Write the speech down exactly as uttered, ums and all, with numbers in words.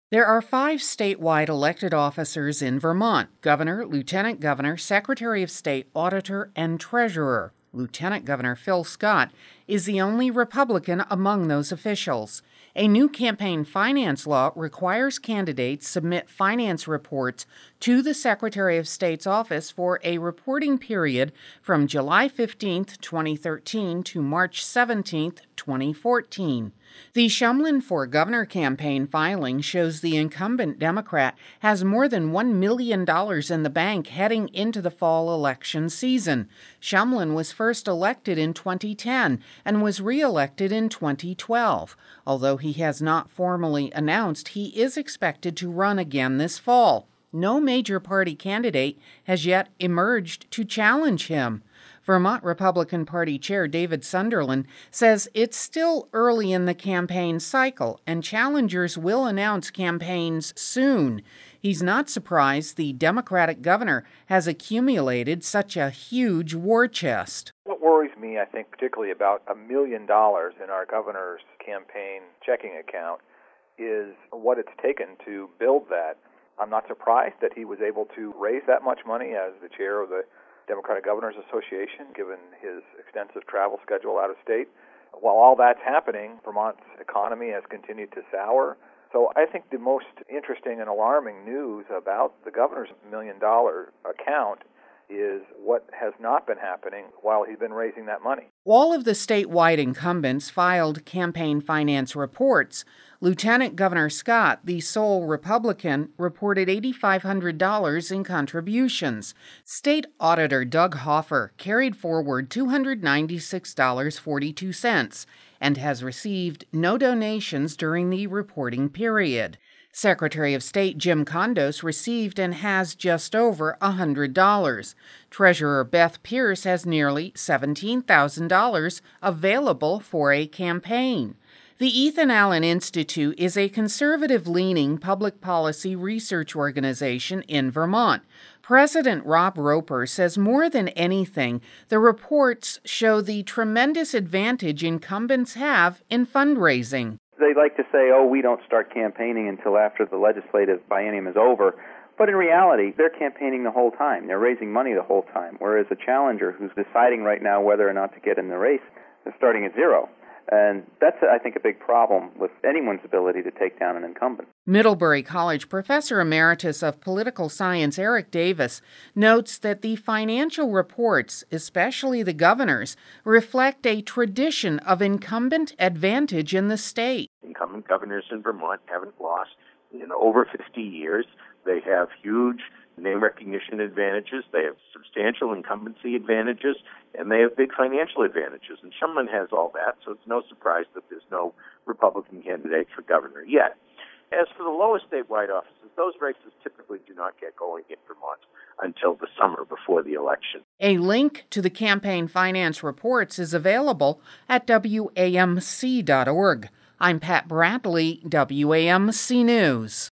There are five statewide elected officers in Vermont: governor, lieutenant governor, secretary of state, auditor, and treasurer. Lieutenant Governor Phil Scott is the only Republican among those officials. A new campaign finance law requires candidates submit finance reports to the Secretary of State's office for a reporting period from July fifteenth, twenty thirteen to March seventeenth, twenty fourteen. The Shumlin for Governor campaign filing shows the incumbent Democrat has more than one million dollars in the bank heading into the fall election season. Shumlin was first elected in twenty ten and was re-elected in twenty twelve. Although he has not formally announced he is expected to run again this fall, no major party candidate has yet emerged to challenge him. Vermont Republican Party Chair David Sunderland says it's still early in the campaign cycle and challengers will announce campaigns soon. He's not surprised the Democratic governor has accumulated such a huge war chest. What worries me, I think, particularly about a million dollars in our governor's campaign checking account is what it's taken to build that. I'm not surprised that he was able to raise that much money as the chair of the Democratic Governors Association, given his extensive travel schedule out of state. While all that's happening, Vermont's economy has continued to sour. So I think the most interesting and alarming news about the governor's million-dollar account is what has not been happening while he's been raising that money. All of the statewide incumbents filed campaign finance reports. Lieutenant Governor Scott, the sole Republican, reported eight thousand five hundred dollars in contributions. State Auditor Doug Hoffer carried forward two hundred ninety-six dollars and forty-two cents and has received no donations during the reporting period. Secretary of State Jim Kondos received and has just over one hundred dollars. Treasurer Beth Pierce has nearly seventeen thousand dollars available for a campaign. The Ethan Allen Institute is a conservative-leaning public policy research organization in Vermont. President Rob Roper says more than anything, the reports show the tremendous advantage incumbents have in fundraising. They like to say, oh, we don't start campaigning until after the legislative biennium is over. But in reality, they're campaigning the whole time. They're raising money the whole time. Whereas a challenger who's deciding right now whether or not to get in the race is starting at zero. And that's, I think, a big problem with anyone's ability to take down an incumbent. Middlebury College Professor Emeritus of Political Science Eric Davis notes that the financial reports, especially the governor's, reflect a tradition of incumbent advantage in the state. Incumbent governors in Vermont haven't lost in over fifty years. They have huge name recognition advantages, they have substantial incumbency advantages, and they have big financial advantages. And Shumlin has all that, so it's no surprise that there's no Republican candidate for governor yet. As for the lowest statewide offices, those races typically do not get going in Vermont until the summer before the election. A link to the campaign finance reports is available at W A M C dot org. I'm Pat Bradley, W A M C News.